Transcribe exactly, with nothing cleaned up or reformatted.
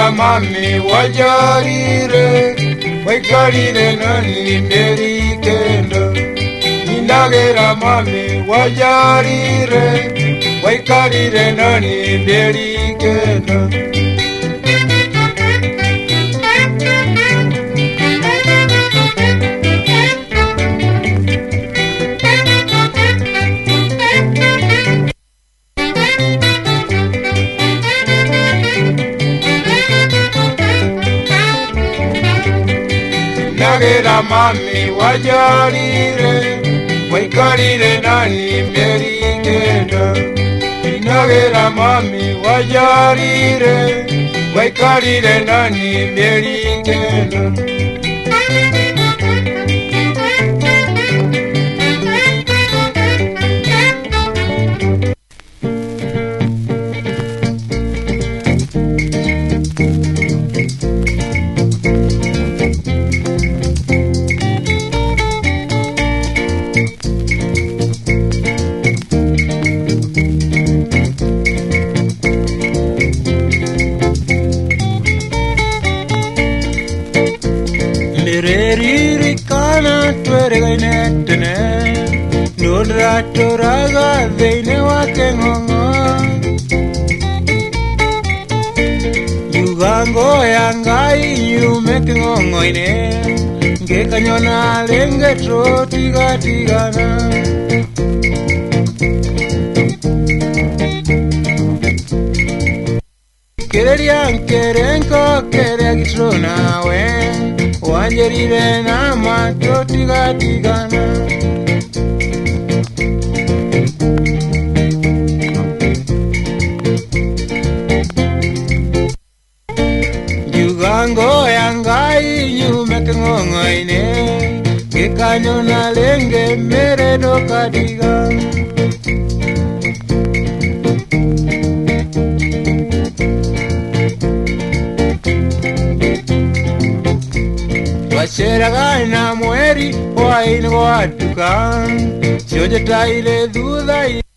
Ninagera mami wajarire waikarire nani mberi kendo. Ninagera mami wajarire waikarire nani mberi kendo. Ninagera mami wajarire waikarire nani mberi kendo. Ninagera mami wajarire waikarire nani mberi kendo. Nereri kana twerega inetene nodra toraga veine wake ngongo. Yugango yangai yumeke ngongo ine ngeka nyona lenge trotiga tigana. Kereria kerenko kerea gitrona we wanjerire na mato tiga tigana. Yugango yangai nyumeke ngongo ine kekanyo na lenge mere doka tiga. Wacheraga na mweri wa ino watuka choje taile dudha.